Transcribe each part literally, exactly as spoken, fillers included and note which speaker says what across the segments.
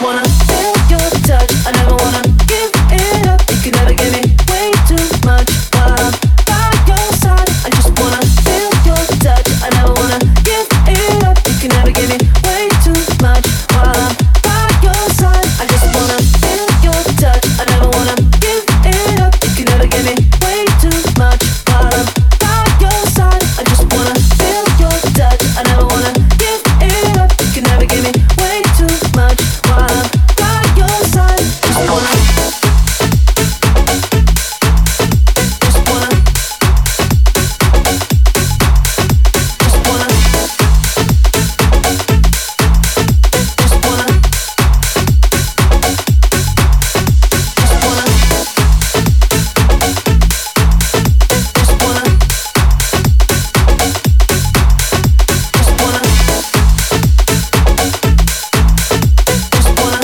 Speaker 1: wanna feel your touch. I never wanna give it up. You can never give me way too much. While I'm by your side, I just wanna feel your touch. I never wanna give it up. You can never give me way too much. While I'm by your side, I just wanna feel your touch. I never wanna give it up. You can never give me way too much. While I'm by your side, I just wanna feel your touch. I never wanna give it up. You can never give me way too much. While I'm by your side, just wanna, just wanna, just wanna, just wanna, just wanna, just wanna, just wanna, just wanna.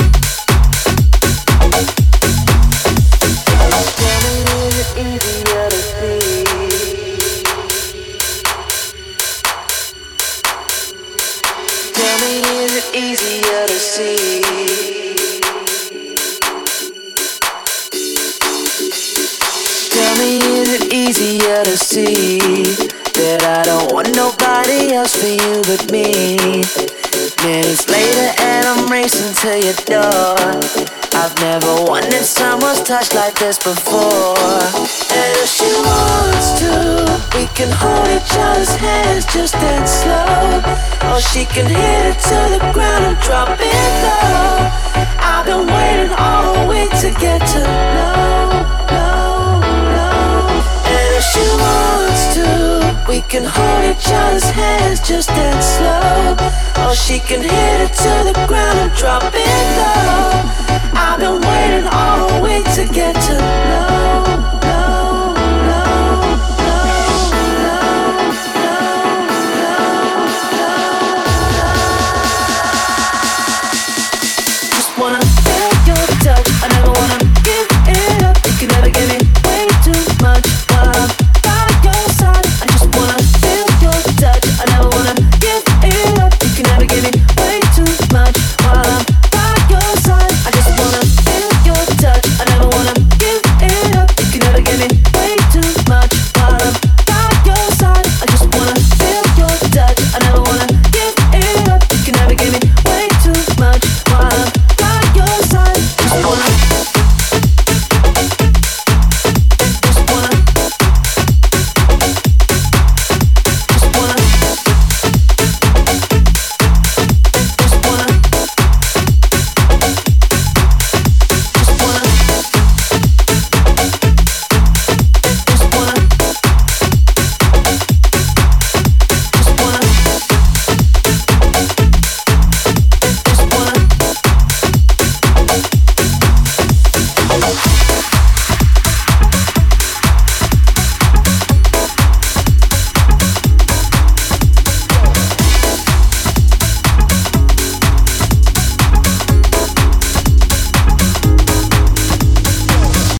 Speaker 1: Tell me, is it easier to see? Tell me, is it easier to see? Tell me, is it easier to see that I don't want nobody else for you but me? Minutes later and I'm racing to your door. I've never wanted someone's touch like this before. And if she wants to, we can hold each other's hands just that slow. Or she can hit it to the ground and drop it low. I've been waiting all week to get to know, know, know. And if she wants to, we can hold each other's hands just that slow. Or she can hit it to the ground and drop it